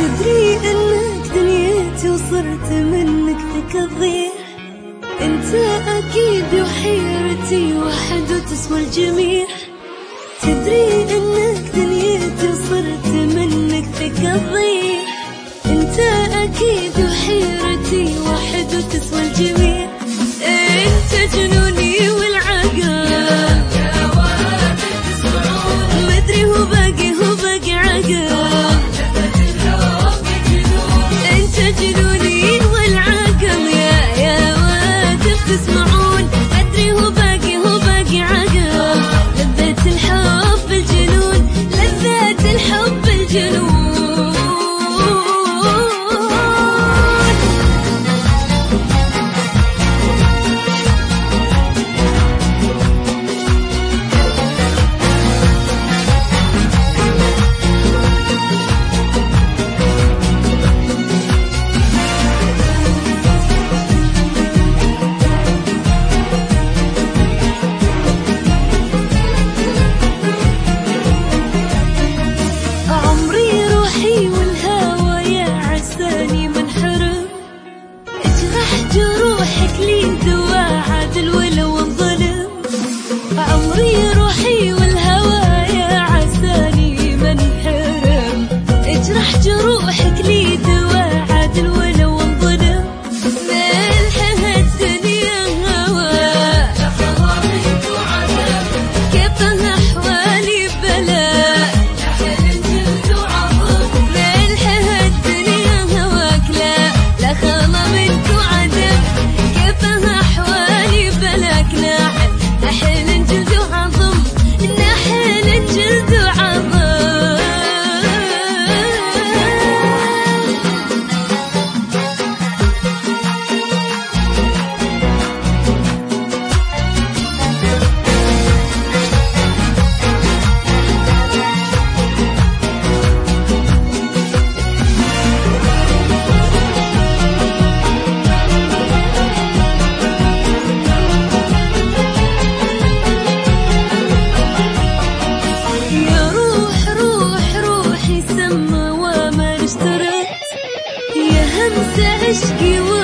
تدري انك دنيتي وصرت منك فيك الضيع. انت اكيد وحيرتي وحد وتسوى الجميع. تدري انك دنيتي وصرت منك فيك الضيع. انت اكيد وحيرتي وحد وتسوى الجميع. انت جنوني والعقل مدري هو باقي عقل. انت جنوني والعقل يا واتف تسمعون. ادري هو باقي عقل. لذة الحب الجنون لذة الحب الجنون. جروحك لي دواء عادل ولو انظلم. عمري روحي والهوى يا عساني منحرم. اجرح جروحك لي دواء عادل ولو انظلم. ملحها الدنيا هوى كيفها احوالي بلاء. ملحها الدنيا هواك لا خلا منك وعدم. كيفها احوالي بلاك ناحل ناحل جلد وعظم. ناحل جلد وعظم. عشقي